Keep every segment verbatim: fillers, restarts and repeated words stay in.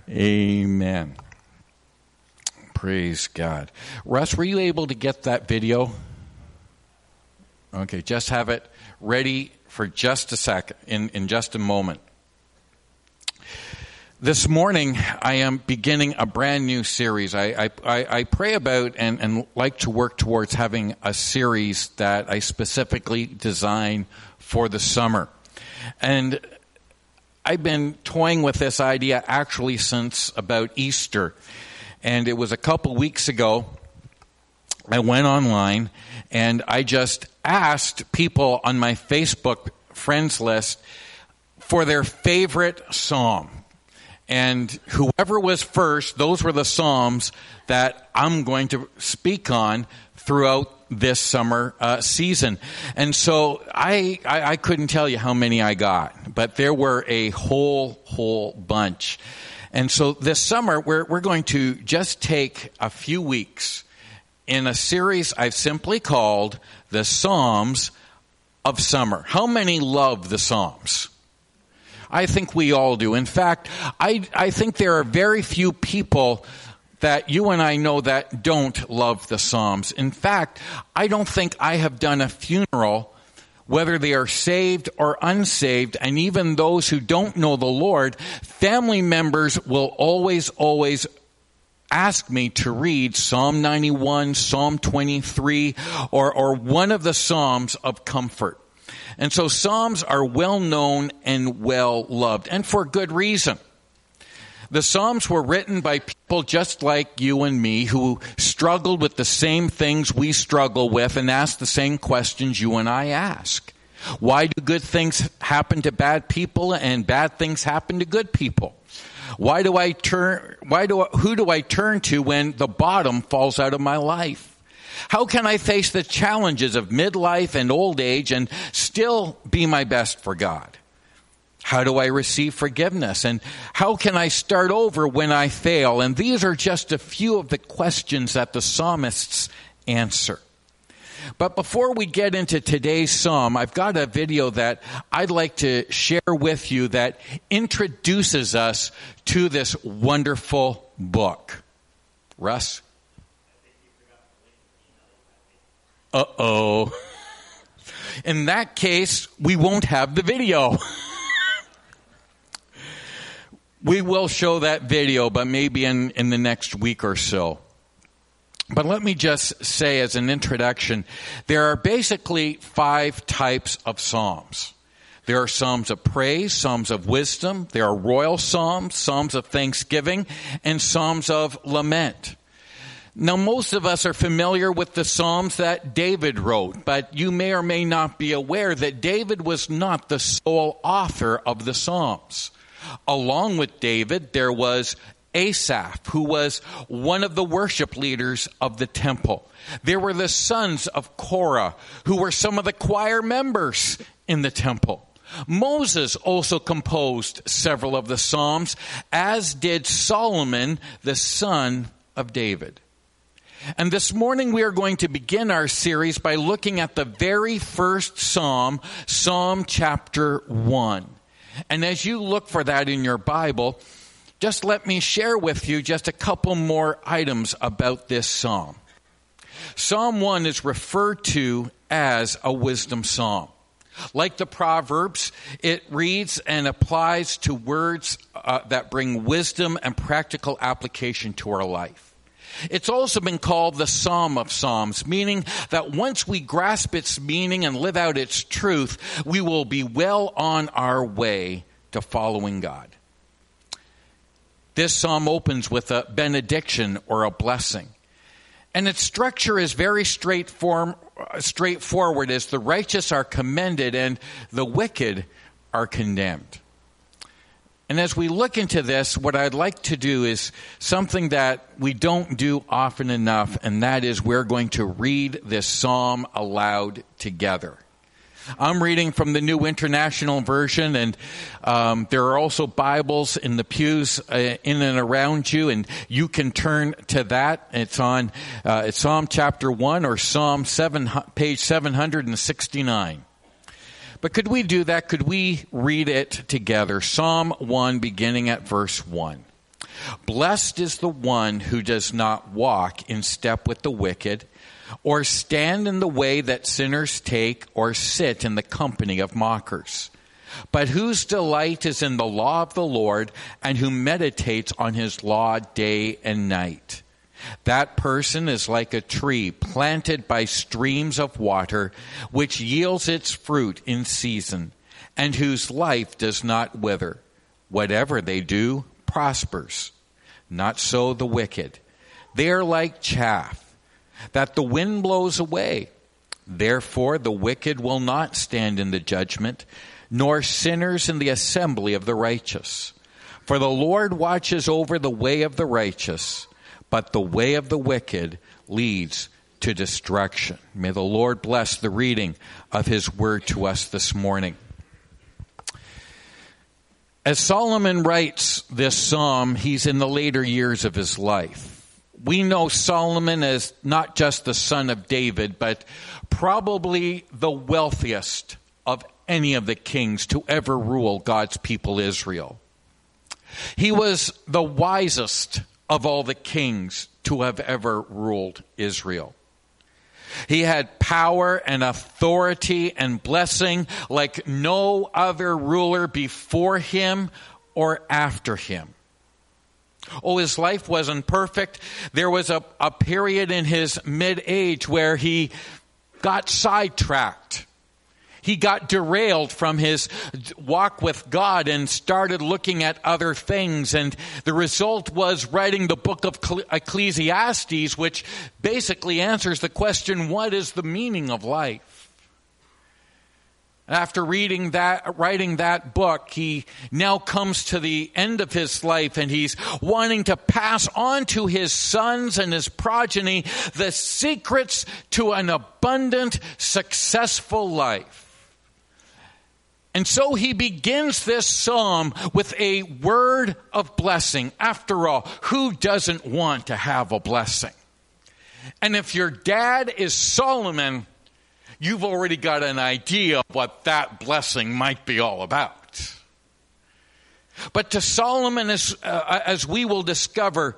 Amen. Praise God. Russ, were you able to get that video? Okay, just have it ready for just a second, in, in just a moment. This morning, I am beginning a brand new series. I, I, I pray about and, and like to work towards having a series that I specifically design for the summer. And I've been toying with this idea actually since about Easter. And it was a couple weeks ago, I went online and I just asked people on my Facebook friends list for their favorite psalm. And whoever was first, those were the psalms that I'm going to speak on throughout this summer uh, season. And so I, I I couldn't tell you how many I got, but there were a whole, whole bunch. And so this summer, we're we're going to just take a few weeks in a series I've simply called the Psalms of Summer. How many love the Psalms? I think we all do. In fact, I, I think there are very few people that you and I know that don't love the Psalms. In fact, I don't think I have done a funeral, whether they are saved or unsaved, and even those who don't know the Lord, family members will always, always ask me to read Psalm ninety-one, Psalm twenty-three, or, or one of the Psalms of comfort. And so Psalms are well known and well loved, and for good reason. The Psalms were written by people just like you and me who struggled with the same things we struggle with and asked the same questions you and I ask. Why do good things happen to bad people and bad things happen to good people? Why do I turn, why do, who do I turn to when the bottom falls out of my life? How can I face the challenges of midlife and old age and still be my best for God? How do I receive forgiveness? And how can I start over when I fail? And these are just a few of the questions that the psalmists answer. But before we get into today's psalm, I've got a video that I'd like to share with you that introduces us to this wonderful book. Russ? Uh-oh. In that case, we won't have the video. We will show that video, but maybe in, in the next week or so. But let me just say as an introduction, there are basically five types of psalms. There are psalms of praise, psalms of wisdom, there are royal psalms, psalms of thanksgiving, and psalms of lament. Now, most of us are familiar with the Psalms that David wrote, but you may or may not be aware that David was not the sole author of the Psalms. Along with David, there was Asaph, who was one of the worship leaders of the temple. There were the sons of Korah, who were some of the choir members in the temple. Moses also composed several of the Psalms, as did Solomon, the son of David. And this morning we are going to begin our series by looking at the very first psalm, Psalm chapter one. And as you look for that in your Bible, just let me share with you just a couple more items about this psalm. Psalm one is referred to as a wisdom psalm. Like the Proverbs, it reads and applies to words uh, that bring wisdom and practical application to our life. It's also been called the Psalm of Psalms, meaning that once we grasp its meaning and live out its truth, we will be well on our way to following God. This psalm opens with a benediction or a blessing. And its structure is very straightforward, straightforward as the righteous are commended and the wicked are condemned. And as we look into this, what I'd like to do is something that we don't do often enough, and that is we're going to read this psalm aloud together. I'm reading from the New International Version, and um, there are also Bibles in the pews uh, in and around you, and you can turn to that. It's on uh, it's Psalm chapter one or Psalm seven, page seven sixty-nine. But could we do that? Could we read it together? Psalm one, beginning at verse one. Blessed is the one who does not walk in step with the wicked, or stand in the way that sinners take, or sit in the company of mockers, but whose delight is in the law of the Lord, and who meditates on his law day and night. That person is like a tree planted by streams of water, which yields its fruit in season, and whose life does not wither. Whatever they do prospers. Not so the wicked. They are like chaff that the wind blows away. Therefore the wicked will not stand in the judgment, nor sinners in the assembly of the righteous. For the Lord watches over the way of the righteous, but the way of the wicked leads to destruction. May the Lord bless the reading of his word to us this morning. As Solomon writes this psalm, he's in the later years of his life. We know Solomon as not just the son of David, but probably the wealthiest of any of the kings to ever rule God's people Israel. He was the wisest of all the kings to have ever ruled Israel. He had power and authority and blessing like no other ruler before him or after him. Oh, his life wasn't perfect. There was a, a period in his mid-age where he got sidetracked. He got derailed from his walk with God and started looking at other things. And the result was writing the book of Ecclesiastes, which basically answers the question, what is the meaning of life? After reading that, writing that book, he now comes to the end of his life, and he's wanting to pass on to his sons and his progeny the secrets to an abundant, successful life. And so he begins this psalm with a word of blessing. After all, who doesn't want to have a blessing? And if your dad is Solomon, you've already got an idea of what that blessing might be all about. But to Solomon, as, uh, as we will discover,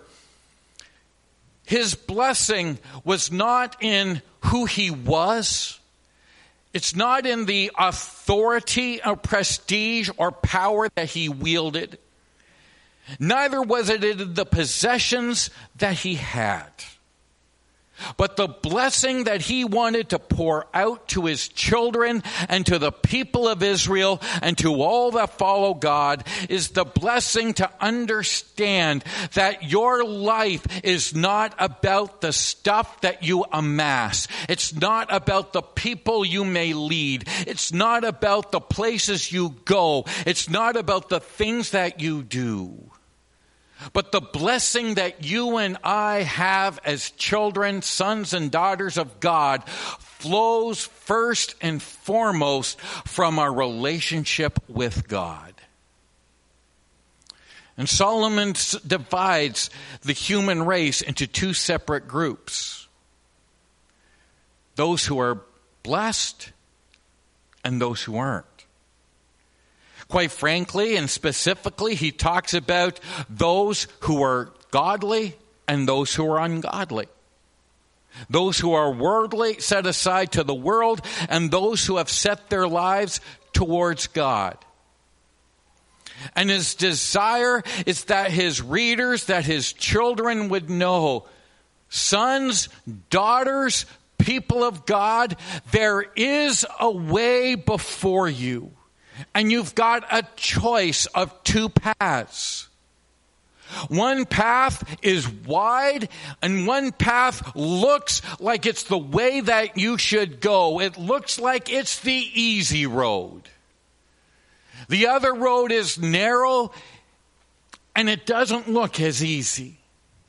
his blessing was not in who he was. It's not in the authority or prestige or power that he wielded. Neither was it in the possessions that he had. But the blessing that he wanted to pour out to his children and to the people of Israel and to all that follow God is the blessing to understand that your life is not about the stuff that you amass. It's not about the people you may lead. It's not about the places you go. It's not about the things that you do. But the blessing that you and I have as children, sons and daughters of God, flows first and foremost from our relationship with God. And Solomon divides the human race into two separate groups. Those who are blessed and those who aren't. Quite frankly and specifically, he talks about those who are godly and those who are ungodly. Those who are worldly, set aside to the world, and those who have set their lives towards God. And his desire is that his readers, that his children would know, sons, daughters, people of God, there is a way before you. And you've got a choice of two paths. One path is wide, and one path looks like it's the way that you should go. It looks like it's the easy road. The other road is narrow, and it doesn't look as easy.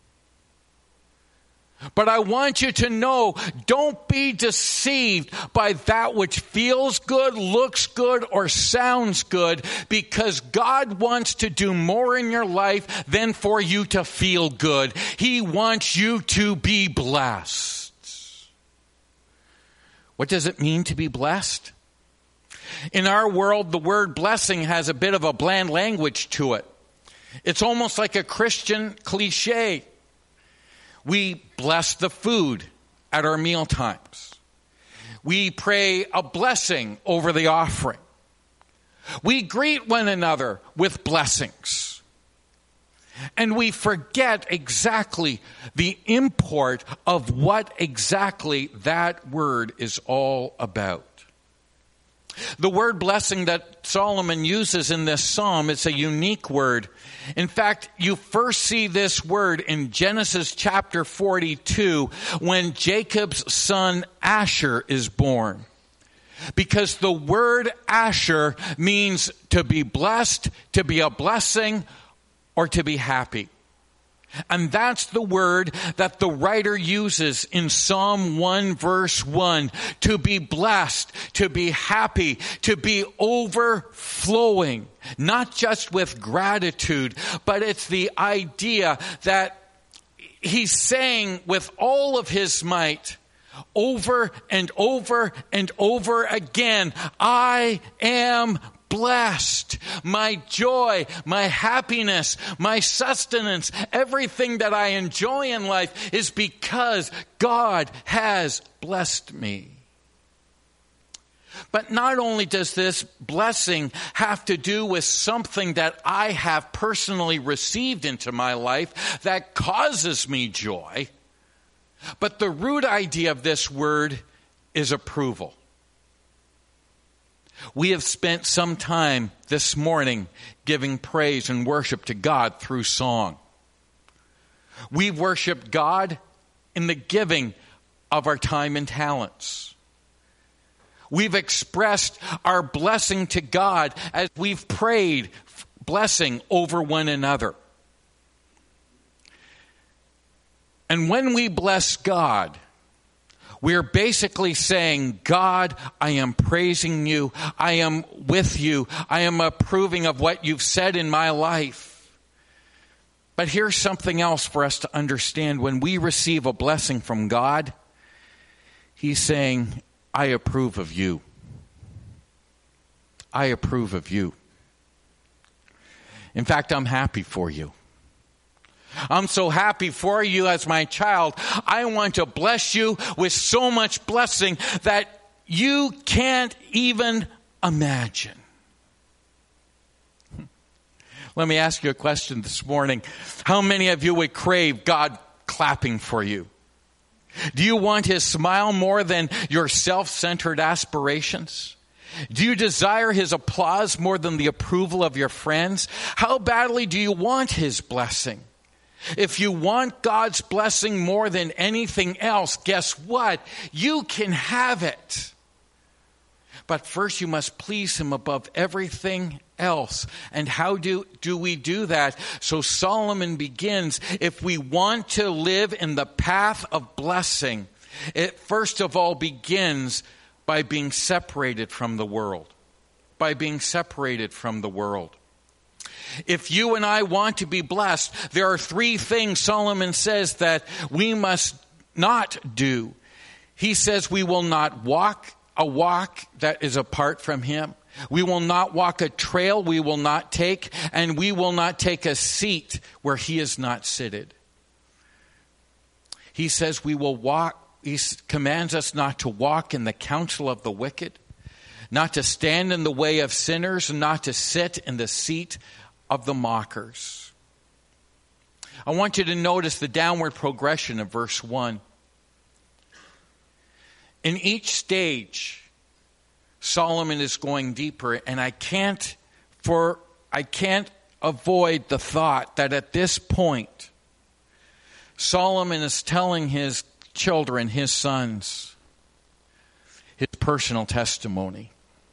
But I want you to know, don't be deceived by that which feels good, looks good, or sounds good, because God wants to do more in your life than for you to feel good. He wants you to be blessed. What does it mean to be blessed? In our world, the word blessing has a bit of a bland language to it. It's almost like a Christian cliche. We bless the food at our meal times. We pray a blessing over the offering. We greet one another with blessings. And we forget exactly the import of what exactly that word is all about. The word blessing that Solomon uses in this psalm is a unique word. In fact, you first see this word in Genesis chapter forty-two when Jacob's son Asher is born. Because the word Asher means to be blessed, to be a blessing, or to be happy. And that's the word that the writer uses in Psalm one verse one. To be blessed, to be happy, to be overflowing. Not just with gratitude, but it's the idea that he's saying with all of his might, over and over and over again, I am blessed. My joy, my happiness, my sustenance, everything that I enjoy in life is because God has blessed me. But not only does this blessing have to do with something that I have personally received into my life that causes me joy, but the root idea of this word is approval. We have spent some time this morning giving praise and worship to God through song. We've worshiped God in the giving of our time and talents. We've expressed our blessing to God as we've prayed blessing over one another. And when we bless God, we're basically saying, God, I am praising you. I am with you. I am approving of what you've said in my life. But here's something else for us to understand. When we receive a blessing from God, he's saying, I approve of you. I approve of you. In fact, I'm happy for you. I'm so happy for you as my child. I want to bless you with so much blessing that you can't even imagine. Let me ask you a question this morning. How many of you would crave God clapping for you? Do you want his smile more than your self-centered aspirations? Do you desire his applause more than the approval of your friends? How badly do you want his blessing? If you want God's blessing more than anything else, guess what? You can have it. But first you must please him above everything else. And how do, do we do that? So Solomon begins, if we want to live in the path of blessing, it first of all begins by being separated from the world. By being separated from the world. If you and I want to be blessed, there are three things Solomon says that we must not do. He says we will not walk a walk that is apart from him. We will not walk a trail we will not take, and we will not take a seat where he is not seated. He says we will walk, he commands us not to walk in the counsel of the wicked, not to stand in the way of sinners, and not to sit in the seat of the mockers. I want you to notice the downward progression of verse one. In each stage, Solomon is going deeper, and I can't for I can't avoid the thought that at this point, Solomon is telling his children, his sons, his personal testimony.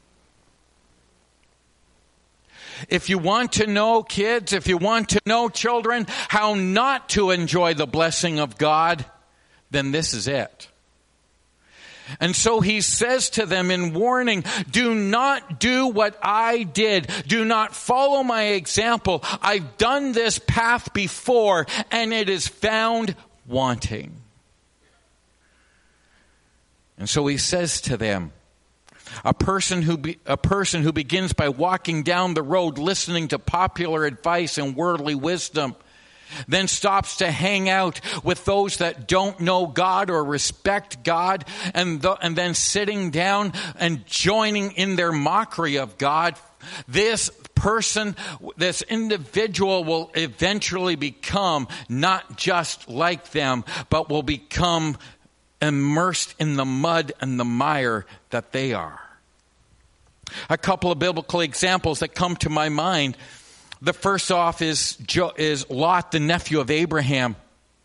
If you want to know, kids, if you want to know, children, how not to enjoy the blessing of God, then this is it. And so he says to them in warning, do not do what I did. Do not follow my example. I've done this path before, and it is found wanting. And so he says to them, A person who be, a person who begins by walking down the road listening to popular advice and worldly wisdom, then stops to hang out with those that don't know God or respect God, and, the, and then sitting down and joining in their mockery of God, this person, this individual will eventually become not just like them, but will become immersed in the mud and the mire that they are. A couple of biblical examples that come to my mind. The first off is, is Lot, the nephew of Abraham.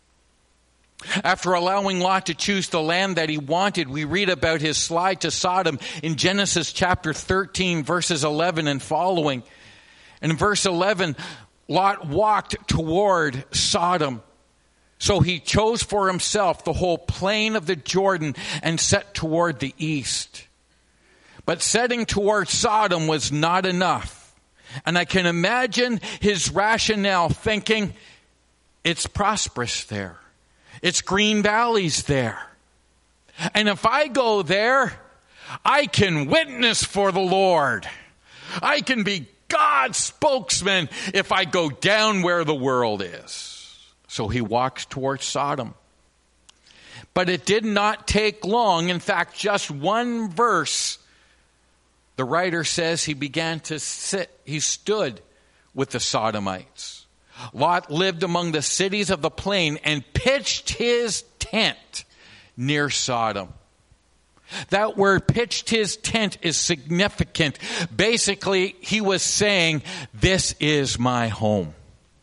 After allowing Lot to choose the land that he wanted, we read about his slide to Sodom in Genesis chapter thirteen, verses eleven and following. In verse eleven, Lot walked toward Sodom. So he chose for himself the whole plain of the Jordan and set toward the east. But setting toward Sodom was not enough. And I can imagine his rationale thinking, it's prosperous there. It's green valleys there. And if I go there, I can witness for the Lord. I can be God's spokesman if I go down where the world is. So he walks towards Sodom. But it did not take long. In fact, just one verse, the writer says he began to sit, he stood with the Sodomites. Lot lived among the cities of the plain and pitched his tent near Sodom. That word, pitched his tent, is significant. Basically, he was saying, this is my home.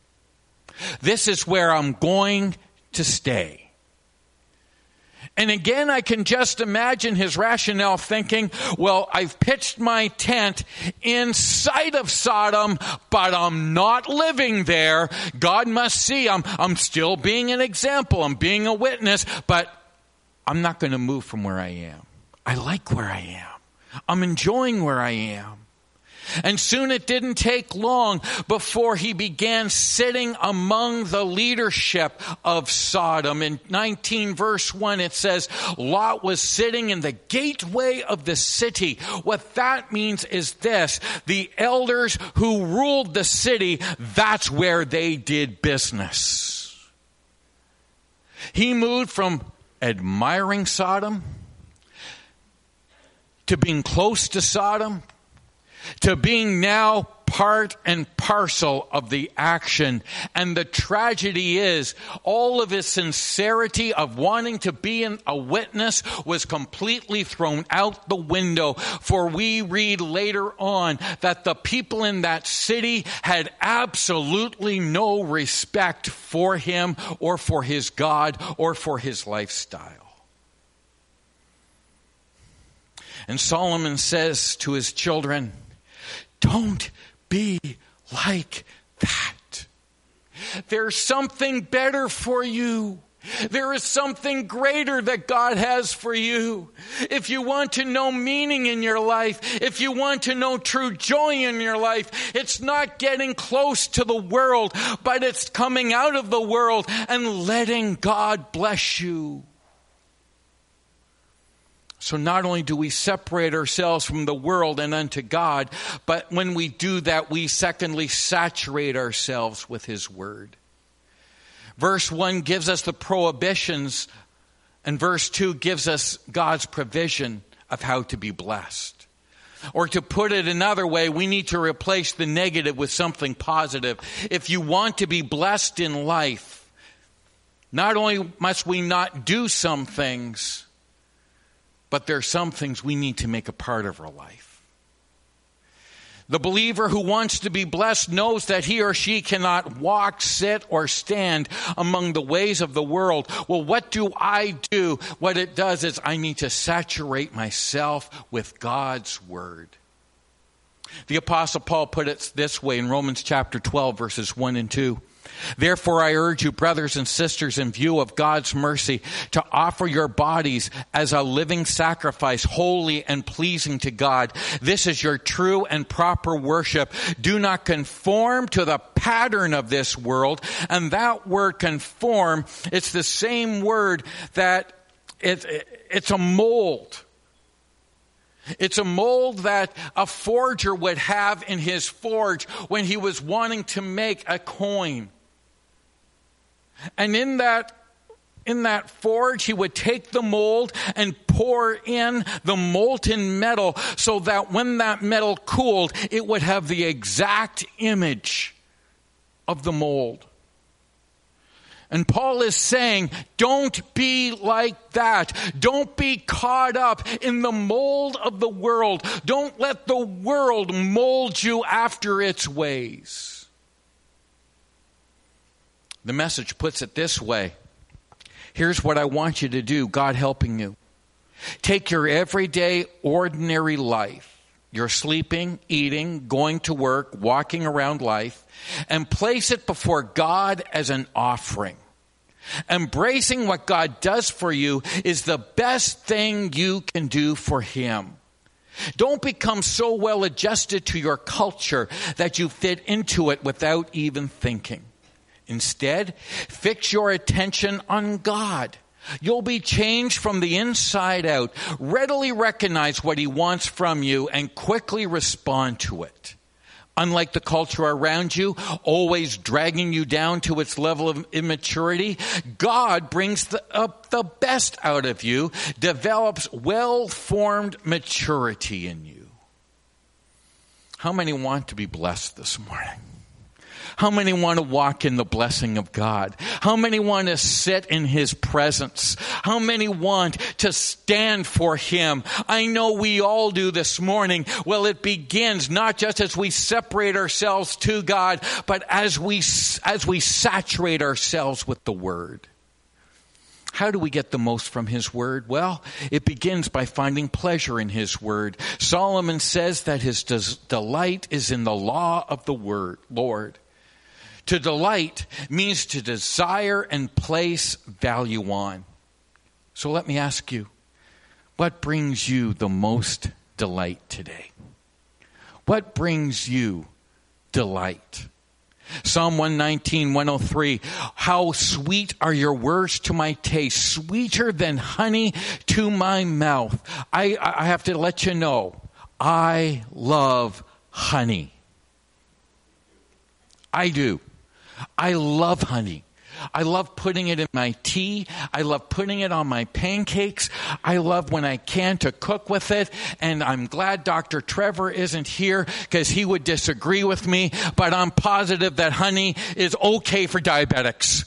This is where I'm going to stay. And again, I can just imagine his rationale thinking, well, I've pitched my tent in sight of Sodom, but I'm not living there. God must see I'm, I'm still being an example. I'm being a witness, but I'm not going to move from where I am. I like where I am. I'm enjoying where I am. And soon it didn't take long before he began sitting among the leadership of Sodom. In nineteen verse one, it says, Lot was sitting in the gateway of the city. What that means is this: the elders who ruled the city, that's where they did business. He moved from admiring Sodom to being close to Sodom, to being now part and parcel of the action. And the tragedy is, all of his sincerity of wanting to be a witness was completely thrown out the window. For we read later on that the people in that city had absolutely no respect for him or for his God or for his lifestyle. And Solomon says to his children, don't be like that. There's something better for you. There is something greater that God has for you. If you want to know meaning in your life, if you want to know true joy in your life, it's not getting close to the world, but it's coming out of the world and letting God bless you. So not only do we separate ourselves from the world and unto God, but when we do that, we secondly saturate ourselves with His Word. Verse one gives us the prohibitions, and verse two gives us God's provision of how to be blessed. Or to put it another way, we need to replace the negative with something positive. If you want to be blessed in life, not only must we not do some things, but there are some things we need to make a part of our life. The believer who wants to be blessed knows that he or she cannot walk, sit, or stand among the ways of the world. Well, what do I do? What it does is I need to saturate myself with God's Word. The Apostle Paul put it this way in Romans chapter twelve, verses one and two. Therefore, I urge you, brothers and sisters, in view of God's mercy, to offer your bodies as a living sacrifice, holy and pleasing to God. This is your true and proper worship. Do not conform to the pattern of this world. And that word conform, it's the same word that it, it, it's a mold. It's a mold that a forger would have in his forge when he was wanting to make a coin. And in that In that forge, he would take the mold and pour in the molten metal so that when that metal cooled, it would have the exact image of the mold. And Paul is saying, don't be like that. Don't be caught up in the mold of the world. Don't let the world mold you after its ways. The Message puts it this way. Here's what I want you to do, God helping you. Take your everyday, ordinary life, your sleeping, eating, going to work, walking around life, and place it before God as an offering. Embracing what God does for you is the best thing you can do for Him. Don't become so well adjusted to your culture that you fit into it without even thinking. Instead, fix your attention on God. You'll be changed from the inside out. Readily recognize what He wants from you and quickly respond to it. Unlike the culture around you, always dragging you down to its level of immaturity, God brings the, up the best out of you, develops well-formed maturity in you. How many want to be blessed this morning? How many want to walk in the blessing of God? How many want to sit in His presence? How many want to stand for Him? I know we all do this morning. Well, it begins not just as we separate ourselves to God, but as we, as we saturate ourselves with the Word. How do we get the most from His Word? Well, it begins by finding pleasure in His Word. Solomon says that his des- delight is in the law of the Word, Lord. To delight means to desire and place value on. So let me ask you, what brings you the most delight today? What brings you delight? Psalm one nineteen, one oh three, how sweet are your words to my taste, sweeter than honey to my mouth. I, I have to let you know, I love honey. I do. I love honey. I love putting it in my tea. I love putting it on my pancakes. I love when I can to cook with it. And I'm glad Doctor Trevor isn't here because he would disagree with me. But I'm positive that honey is okay for diabetics.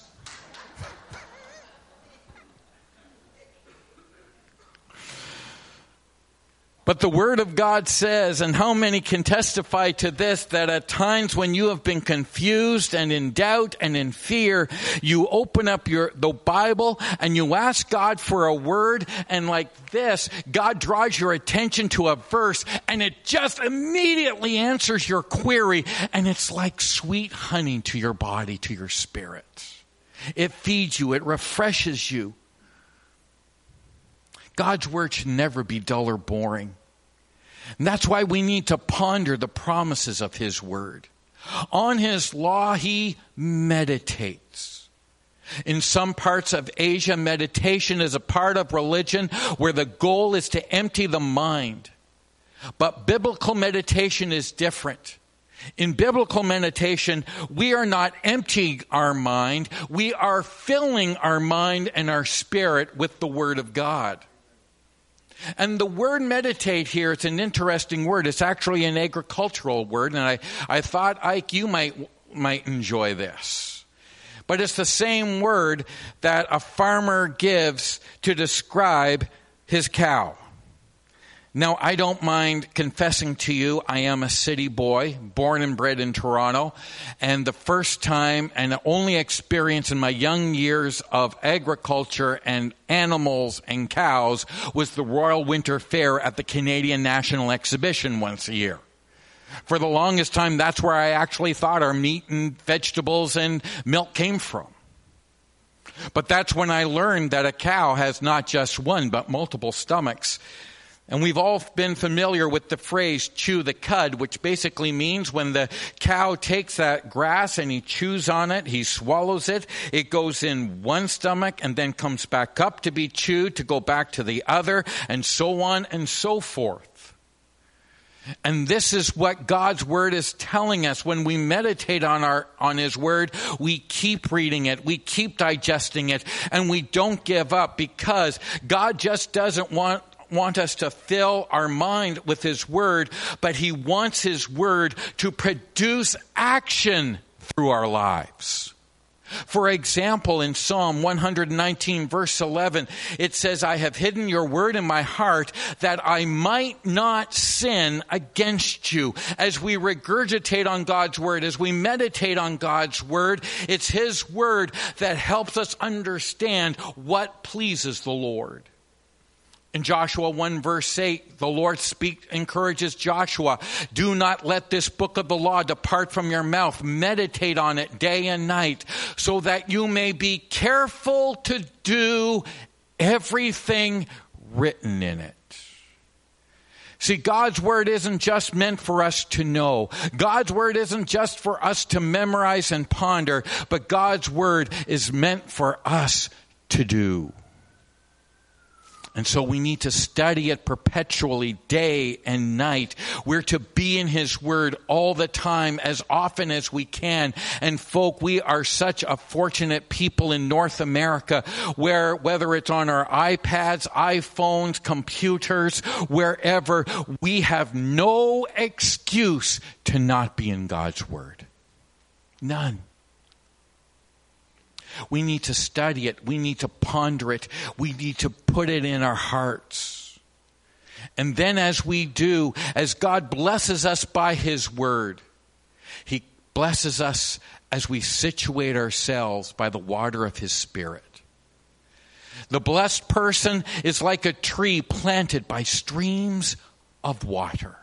But the Word of God says, and how many can testify to this, that at times when you have been confused and in doubt and in fear, you open up your the Bible and you ask God for a word, and like this, God draws your attention to a verse and it just immediately answers your query, and it's like sweet honey to your body, to your spirit. It feeds you, it refreshes you. God's Word should never be dull or boring. And that's why we need to ponder the promises of His Word. On His law, He meditates. In some parts of Asia, meditation is a part of religion where the goal is to empty the mind. But biblical meditation is different. In biblical meditation, we are not emptying our mind. We are filling our mind and our spirit with the Word of God. And the word meditate here, it's an interesting word. It's actually an agricultural word, and I, I thought, Ike, you might might enjoy this. But it's the same word that a farmer gives to describe his cow. Now, I don't mind confessing to you, I am a city boy, born and bred in Toronto, and the first time and the only experience in my young years of agriculture and animals and cows was the Royal Winter Fair at the Canadian National Exhibition once a year. For the longest time, that's where I actually thought our meat and vegetables and milk came from. But that's when I learned that a cow has not just one, but multiple stomachs. And we've all been familiar with the phrase chew the cud, which basically means when the cow takes that grass and he chews on it, he swallows it, it goes in one stomach and then comes back up to be chewed, to go back to the other, and so on and so forth. And this is what God's Word is telling us. When we meditate on our on His Word, we keep reading it, we keep digesting it, and we don't give up, because God just doesn't want want us to fill our mind with His Word, but He wants His Word to produce action through our lives. For example, in Psalm one nineteen, verse eleven, it says, I have hidden your word in my heart that I might not sin against you. As we regurgitate on God's word, as we meditate on God's word, it's His word that helps us understand what pleases the Lord. In Joshua one verse eight, the Lord speak, encourages Joshua, do not let this book of the law depart from your mouth. Meditate on it day and night, so that you may be careful to do everything written in it. See, God's word isn't just meant for us to know. God's word isn't just for us to memorize and ponder, but God's word is meant for us to do. And so we need to study it perpetually, day and night. We're to be in His Word all the time, as often as we can. And folk, we are such a fortunate people in North America, where whether it's on our iPads, iPhones, computers, wherever, we have no excuse to not be in God's Word. None. We need to study it. We need to ponder it. We need to put it in our hearts. And then as we do, as God blesses us by His word, He blesses us as we situate ourselves by the water of His Spirit. The blessed person is like a tree planted by streams of water.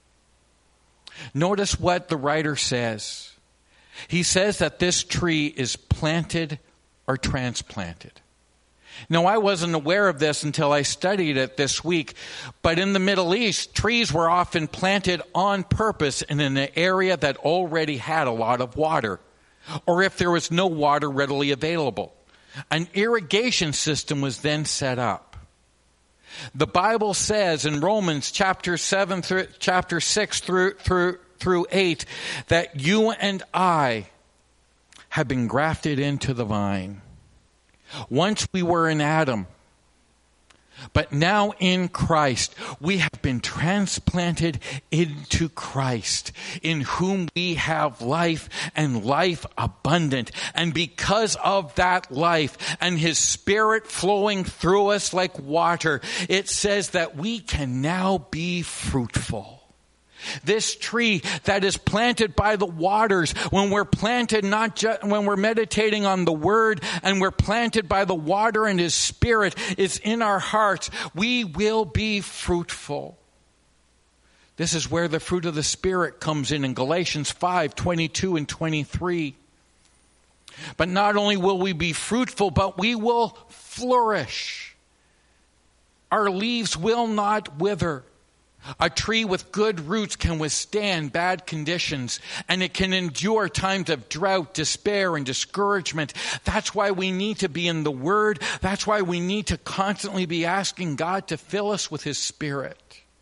Notice what the writer says. He says that this tree is planted or transplanted. Now, I wasn't aware of this until I studied it this week, but in the Middle East, trees were often planted on purpose in an area that already had a lot of water, or if there was no water readily available. An irrigation system was then set up. The Bible says in Romans chapter seven through chapter six through through through eight, that you and I have been grafted into the vine. Once we were in Adam, but now in Christ, we have been transplanted into Christ, in whom we have life and life abundant. And because of that life and His Spirit flowing through us like water, it says that we can now be fruitful. This tree that is planted by the waters, when we're planted, not just when we're meditating on the Word, and we're planted by the water and His Spirit is in our hearts, we will be fruitful. This is where the fruit of the Spirit comes in in Galatians five, twenty-two and twenty-three. But not only will we be fruitful, but we will flourish. Our leaves will not wither. A tree with good roots can withstand bad conditions, and it can endure times of drought, despair, and discouragement. That's why we need to be in the Word. That's why we need to constantly be asking God to fill us with His Spirit.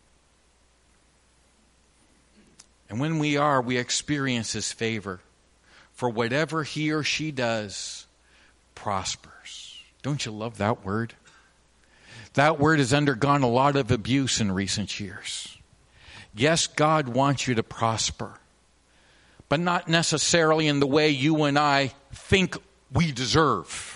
And when we are, we experience His favor. For whatever he or she does prospers. Don't you love that word? That word has undergone a lot of abuse in recent years. Yes, God wants you to prosper, but not necessarily in the way you and I think we deserve.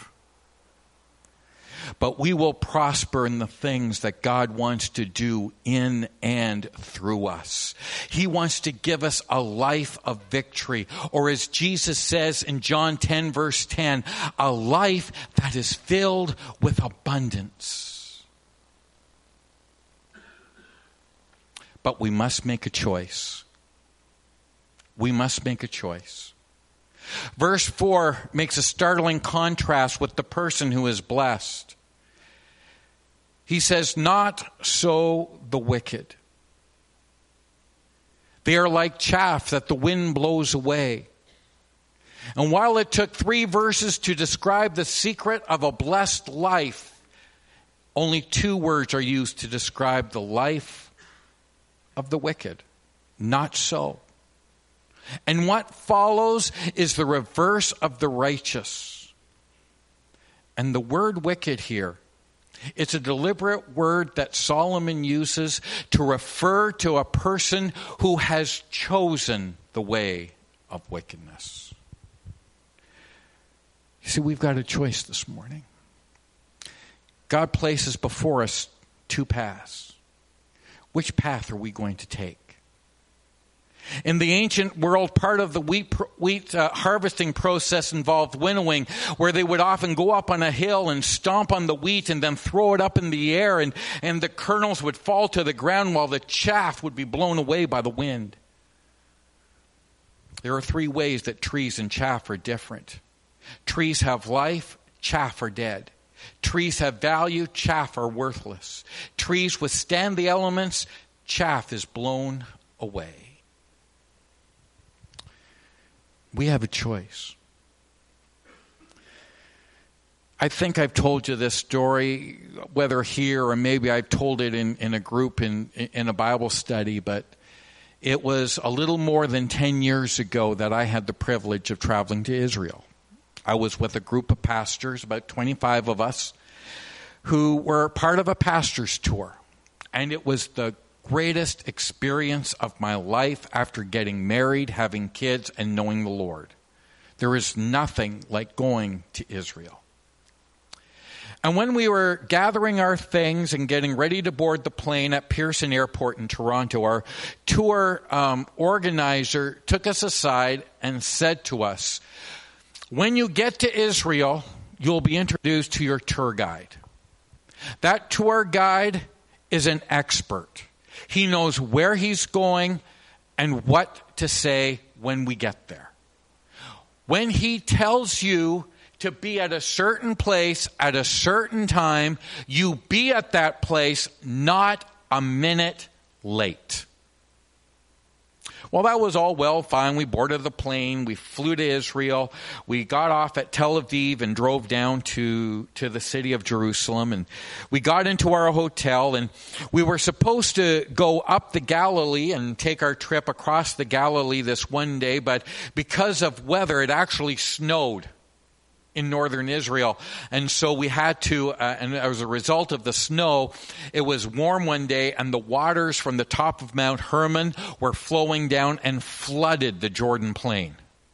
But we will prosper in the things that God wants to do in and through us. He wants to give us a life of victory, or as Jesus says in John ten, verse ten, a life that is filled with abundance. But we must make a choice. We must make a choice. Verse four makes a startling contrast with the person who is blessed. He says, not so the wicked. They are like chaff that the wind blows away. And while it took three verses to describe the secret of a blessed life, only two words are used to describe the life of the wicked. Not so. And what follows is the reverse of the righteous. And the word wicked here, it's a deliberate word that Solomon uses to refer to a person who has chosen the way of wickedness. You see, we've got a choice this morning. God places before us two paths. Which path are we going to take? In the ancient world, part of the wheat, wheat uh, harvesting process involved winnowing, where they would often go up on a hill and stomp on the wheat and then throw it up in the air, and, and the kernels would fall to the ground while the chaff would be blown away by the wind. There are three ways that trees and chaff are different. Trees have life, chaff are dead. Trees have value, chaff are worthless. Trees withstand the elements, chaff is blown away. We have a choice. I think I've told you this story, whether here or maybe I've told it in, in a group in, in a Bible study, but it was a little more than ten years ago that I had the privilege of traveling to Israel. I was with a group of pastors, about twenty-five of us, who were part of a pastor's tour. And it was the greatest experience of my life after getting married, having kids, and knowing the Lord. There is nothing like going to Israel. And when we were gathering our things and getting ready to board the plane at Pearson Airport in Toronto, our tour um, organizer took us aside and said to us, when you get to Israel, you'll be introduced to your tour guide. That tour guide is an expert. He knows where he's going and what to say when we get there. When he tells you to be at a certain place at a certain time, you be at that place, not a minute late. Well, that was all well, fine. We boarded the plane. We flew to Israel. We got off at Tel Aviv and drove down to, to the city of Jerusalem. And we got into our hotel, and we were supposed to go up the Galilee and take our trip across the Galilee this one day. But because of weather, it actually snowed in northern Israel. And so we had to, uh, and as a result of the snow, it was warm one day, and the waters from the top of Mount Hermon were flowing down and flooded the Jordan Plain.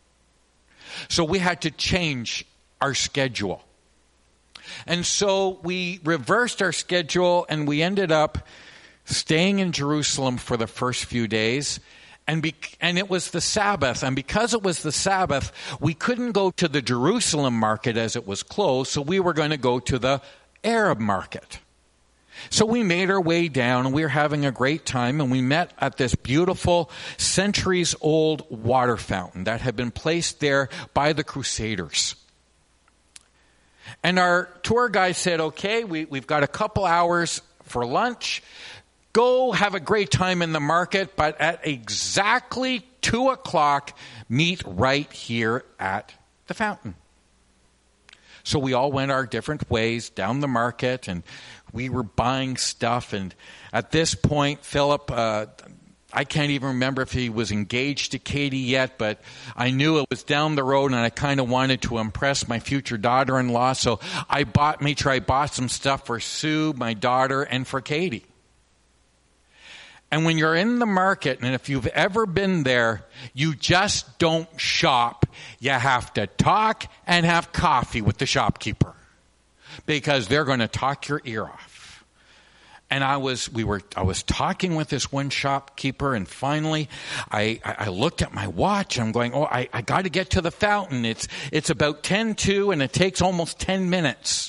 So we had to change our schedule. And so we reversed our schedule, and we ended up staying in Jerusalem for the first few days. And be, and it was the Sabbath. And because it was the Sabbath, we couldn't go to the Jerusalem market as it was closed, so we were going to go to the Arab market. So we made our way down, and we were having a great time, and we met at this beautiful centuries-old water fountain that had been placed there by the Crusaders. And our tour guide said, okay, we, we've got a couple hours for lunch. Go have a great time in the market, but at exactly two o'clock, meet right here at the fountain. So we all went our different ways down the market, and we were buying stuff. And at this point, Philip, uh, I can't even remember if he was engaged to Katie yet, but I knew it was down the road, and I kind of wanted to impress my future daughter-in-law. So I bought, made sure I bought some stuff for Sue, my daughter, and for Katie. And when you're in the market, and if you've ever been there, you just don't shop. You have to talk and have coffee with the shopkeeper, because they're going to talk your ear off. And I was, we were, I was talking with this one shopkeeper, and finally, I, I looked at my watch, and I'm going, oh, I, I got to get to the fountain. It's, it's about ten to, and it takes almost ten minutes.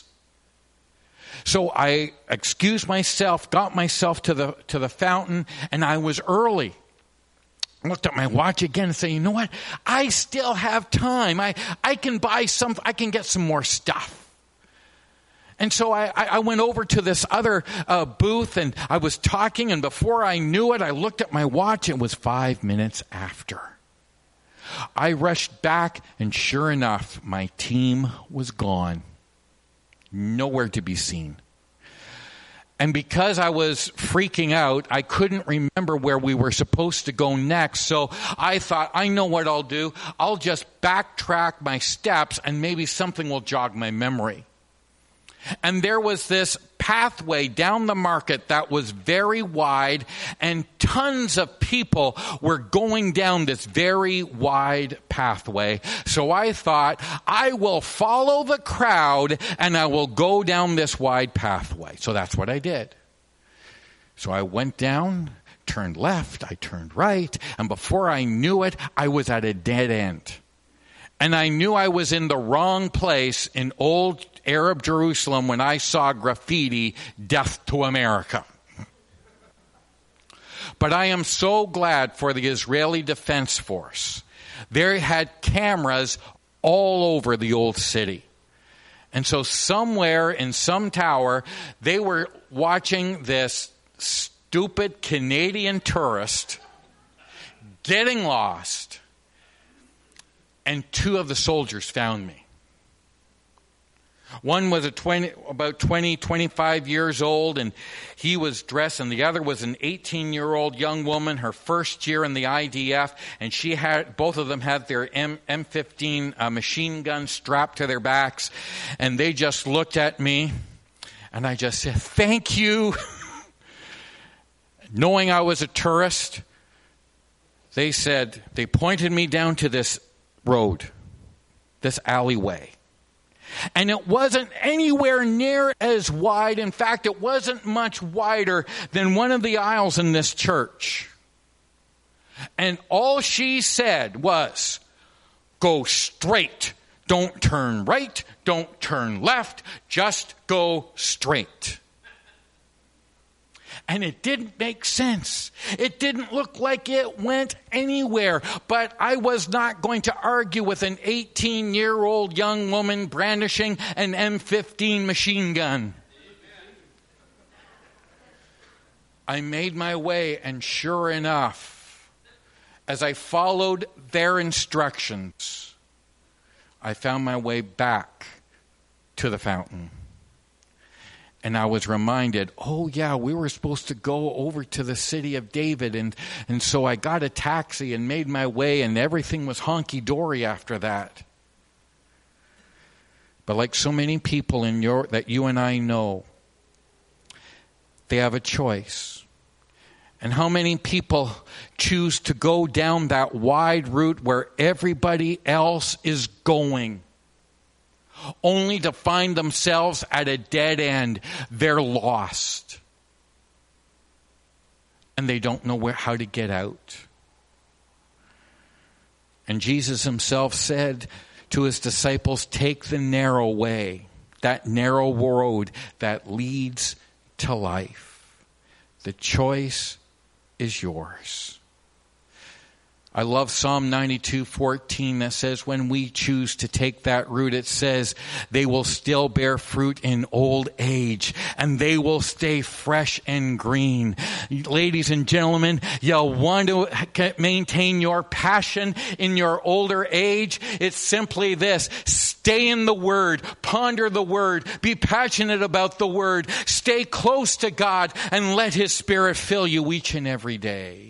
So I excused myself, got myself to the to the fountain, and I was early. I looked at my watch again and said, you know what? I still have time. I, I can buy some, I can get some more stuff. And so I, I went over to this other uh, booth, and I was talking, and before I knew it, I looked at my watch. It was five minutes after. I rushed back, and sure enough, my team was gone. Nowhere to be seen. And because I was freaking out, I couldn't remember where we were supposed to go next. So I thought, I know what I'll do. I'll just backtrack my steps, and maybe something will jog my memory. And there was this pathway down the market that was very wide, and tons of people were going down this very wide pathway. So I thought, I will follow the crowd and I will go down this wide pathway. So that's what I did. So I went down, turned left, I turned right, and before I knew it, I was at a dead end. And I knew I was in the wrong place in old Arab Jerusalem when I saw graffiti, "Death to America." But I am so glad for the Israeli Defense Force. They had cameras all over the old city. And so somewhere in some tower, they were watching this stupid Canadian tourist getting lost. And two of the soldiers found me. One was a twenty, about twenty, twenty-five years old, and he was dressed, and the other was an eighteen-year-old young woman, her first year in the I D F, and she had, both of them had their M fifteen uh, machine guns strapped to their backs, and they just looked at me, and I just said, "Thank you." Knowing I was a tourist, they said, they pointed me down to this road, this alleyway. And it wasn't anywhere near as wide. In fact, it wasn't much wider than one of the aisles in this church. And all she said was, "Go straight. Don't turn right. Don't turn left. Just go straight." And it didn't make sense. It didn't look like it went anywhere. But I was not going to argue with an eighteen-year-old young woman brandishing an M fifteen machine gun. I made my way, and sure enough, as I followed their instructions, I found my way back to the fountain. And I was reminded, oh yeah, we were supposed to go over to the city of David. And, and so I got a taxi and made my way, and everything was honky-dory after that. But like so many people in your that you and I know, they have a choice. And how many people choose to go down that wide route where everybody else is going, only to find themselves at a dead end? They're lost. And they don't know where, how to get out. And Jesus himself said to his disciples, take the narrow way, that narrow road that leads to life. The choice is yours. I love Psalm ninety-two fourteen that says when we choose to take that route, it says they will still bear fruit in old age and they will stay fresh and green. Ladies and gentlemen, you want to maintain your passion in your older age? It's simply this. Stay in the Word. Ponder the Word. Be passionate about the Word. Stay close to God and let His Spirit fill you each and every day.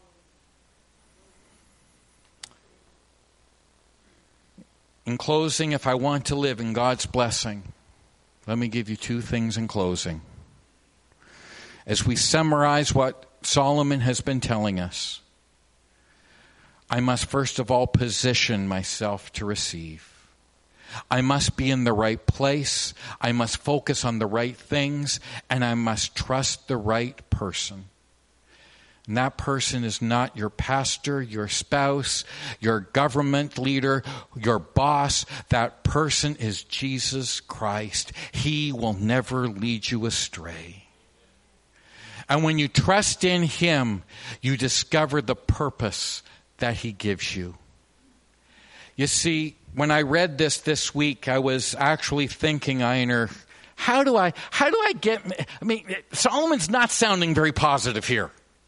In closing, if I want to live in God's blessing, let me give you two things in closing. As we summarize what Solomon has been telling us, I must first of all position myself to receive. I must be in the right place. I must focus on the right things, and I must trust the right person. And that person is not your pastor, your spouse, your government leader, your boss. That person is Jesus Christ. He will never lead you astray. And when you trust in Him, you discover the purpose that He gives you. You see, when I read this this week, I was actually thinking, Einar, How do I, how do I get, I mean, Solomon's not sounding very positive here.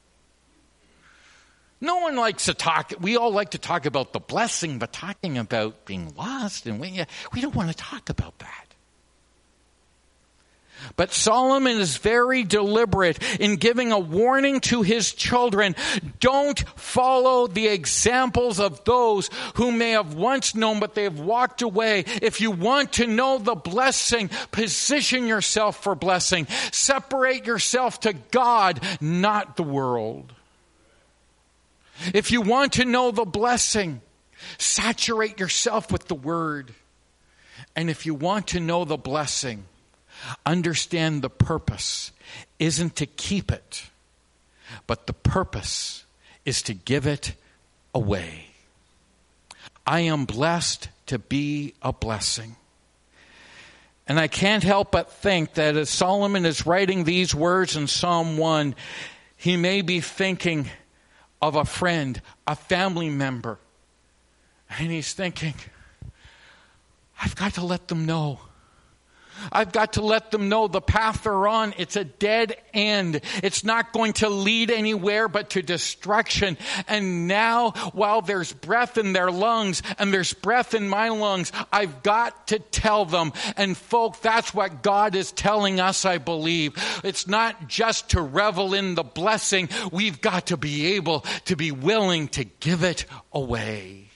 No one likes to talk, we all like to talk about the blessing, but talking about being lost, and we, we don't want to talk about that. But Solomon is very deliberate in giving a warning to his children. Don't follow the examples of those who may have once known, but they have walked away. If you want to know the blessing, position yourself for blessing. Separate yourself to God, not the world. If you want to know the blessing, saturate yourself with the Word. And if you want to know the blessing, understand the purpose isn't to keep it, but the purpose is to give it away. I am blessed to be a blessing. And I can't help but think that as Solomon is writing these words in Psalm one, he may be thinking of a friend, a family member. And he's thinking, I've got to let them know. I've got to let them know the path they're on, it's a dead end. It's not going to lead anywhere but to destruction. And now, while there's breath in their lungs and there's breath in my lungs, I've got to tell them. And folk, that's what God is telling us, I believe. It's not just to revel in the blessing. We've got to be able to be willing to give it away.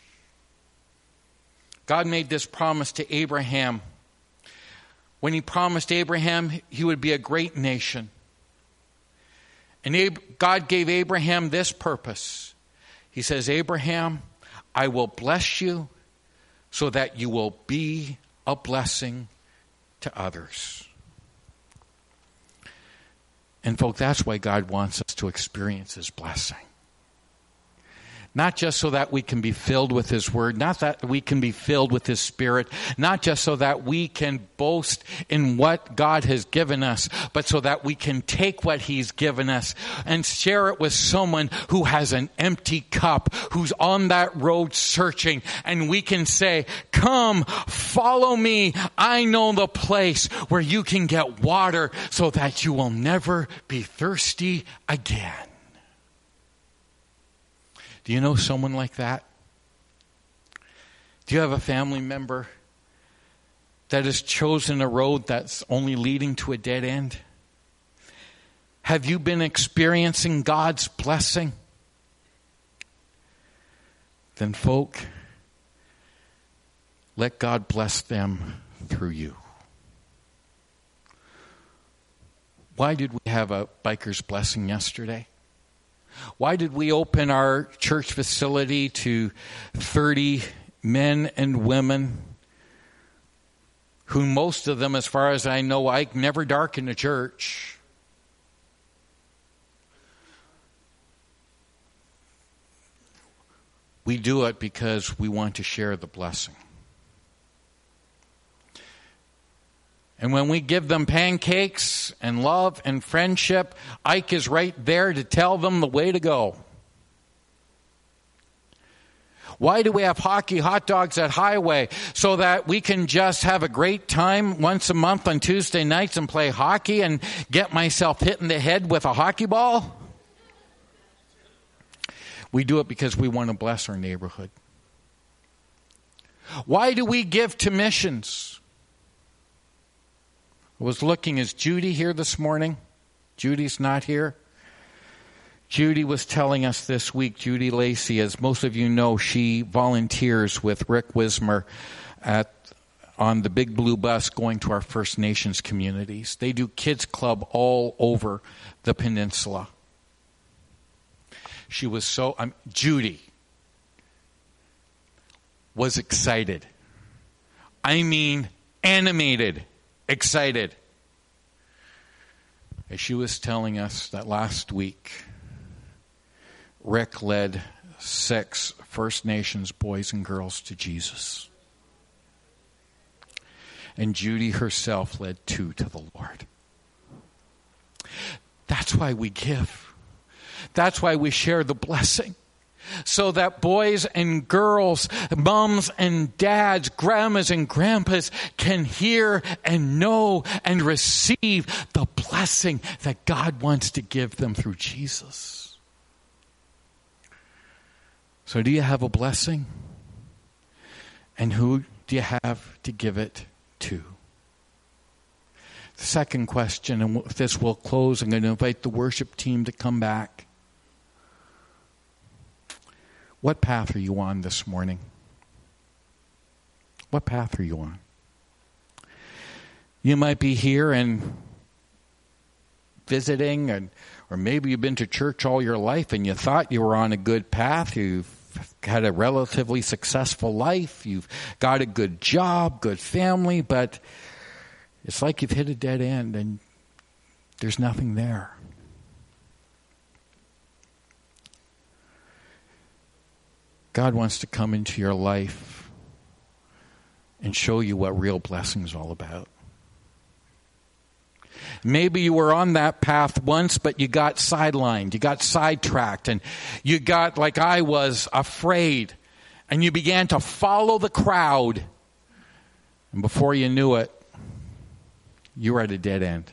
God made this promise to Abraham. When he promised Abraham he would be a great nation. And Ab- God gave Abraham this purpose. He says, Abraham, I will bless you so that you will be a blessing to others. And folks, that's why God wants us to experience His blessing. Not just so that we can be filled with His Word, not that we can be filled with His Spirit, not just so that we can boast in what God has given us, but so that we can take what He's given us and share it with someone who has an empty cup, who's on that road searching, and we can say, come, follow me. I know the place where you can get water so that you will never be thirsty again. Do you know someone like that? Do you have a family member that has chosen a road that's only leading to a dead end? Have you been experiencing God's blessing? Then, folk, let God bless them through you. Why did we have a biker's blessing yesterday? Why did we open our church facility to thirty men and women who most of them, as far as I know, I never darken a church? We do it because we want to share the blessing. And when we give them pancakes and love and friendship, Ike is right there to tell them the way to go. Why do we have hockey hot dogs at Highway? So that we can just have a great time once a month on Tuesday nights and play hockey and get myself hit in the head with a hockey ball? We do it because we want to bless our neighborhood. Why do we give to missions? I was looking, is Judy here this morning? Judy's not here. Judy was telling us this week, Judy Lacey, as most of you know, she volunteers with Rick Wismer at on the Big Blue Bus going to our First Nations communities. They do kids club all over the peninsula. She was so, um, Judy was excited. I mean, animated. Excited. As she was telling us that last week, Rick led six First Nations boys and girls to Jesus. And Judy herself led two to the Lord. That's why we give. That's why we share the blessing. so that boys and girls, moms and dads, grandmas and grandpas can hear and know and receive the blessing that God wants to give them through Jesus. So do you have a blessing? And who do you have to give it to? The second question, and with this we'll close. I'm going to invite the worship team to come back. What path are you on this morning? What path are you on? You might be here and visiting, and or maybe you've been to church all your life and you thought you were on a good path. You've had a relatively successful life. You've got a good job, good family, but it's like you've hit a dead end and there's nothing there. God wants to come into your life and show you what real blessing is all about. Maybe you were on that path once, but you got sidelined, you got sidetracked, and you got, like I was, afraid, and you began to follow the crowd, and before you knew it, you were at a dead end.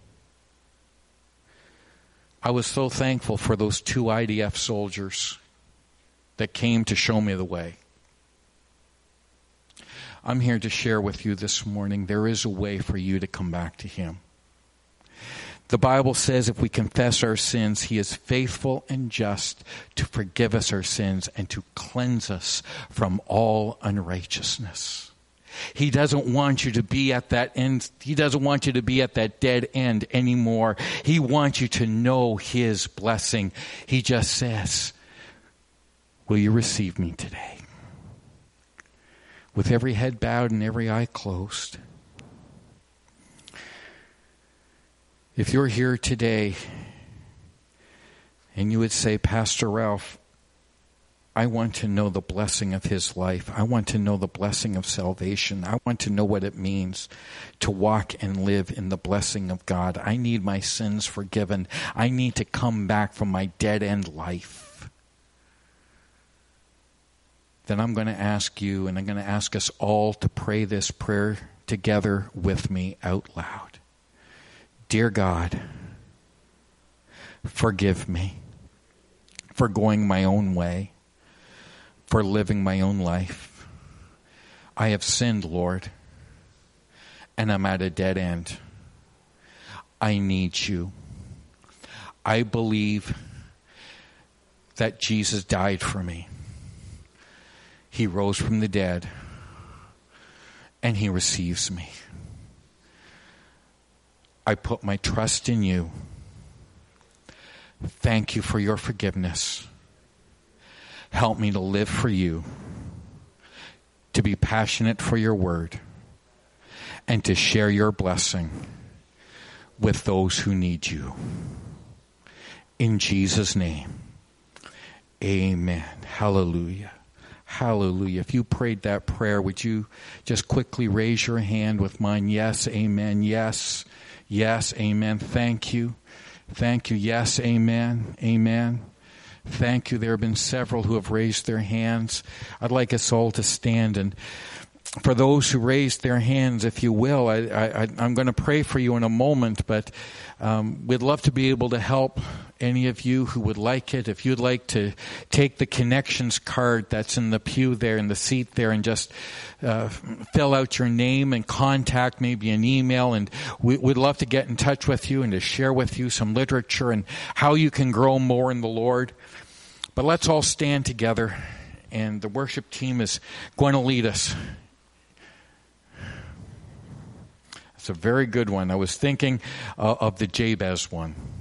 I was so thankful for those two I D F soldiers that came to show me the way. I'm here to share with you this morning, there is a way for you to come back to Him. The Bible says if we confess our sins, He is faithful and just to forgive us our sins and to cleanse us from all unrighteousness. He doesn't want you to be at that end. He doesn't want you to be at that dead end anymore. He wants you to know His blessing. He just says, will you receive me today? With every head bowed and every eye closed. If you're here today and you would say, Pastor Ralph, I want to know the blessing of His life. I want to know the blessing of salvation. I want to know what it means to walk and live in the blessing of God. I need my sins forgiven. I need to come back from my dead-end life. Then I'm going to ask you, and I'm going to ask us all to pray this prayer together with me out loud. Dear God, forgive me for going my own way, for living my own life. I have sinned, Lord, and I'm at a dead end. I need you. I believe that Jesus died for me. He rose from the dead, and He receives me. I put my trust in you. Thank you for your forgiveness. Help me to live for you, to be passionate for your word, and to share your blessing with those who need you. In Jesus' name, amen. Hallelujah. Hallelujah. If you prayed that prayer, would you just quickly raise your hand with mine? Yes, amen. Yes, yes, amen. Thank you. Thank you. Yes, amen. Amen. Thank you. There have been several who have raised their hands. I'd like us all to stand. And for those who raised their hands, if you will, I, I, I'm going to pray for you in a moment, but um, we'd love to be able to help any of you who would like it. If you'd like to take the connections card that's in the pew there, in the seat there, and just uh, fill out your name and contact, maybe an email, and we, we'd love to get in touch with you and to share with you some literature and how you can grow more in the Lord. But let's all stand together, and the worship team is going to lead us. It's a very good one. I was thinking uh, of the Jabez one.